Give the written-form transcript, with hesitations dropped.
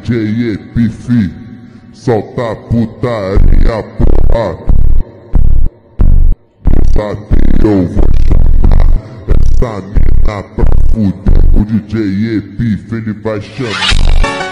DJ Epifi, solta a putaria, porra. Sabe, eu vou chamar essa mina pra fuder. O DJ Epifi, ele vai chamar.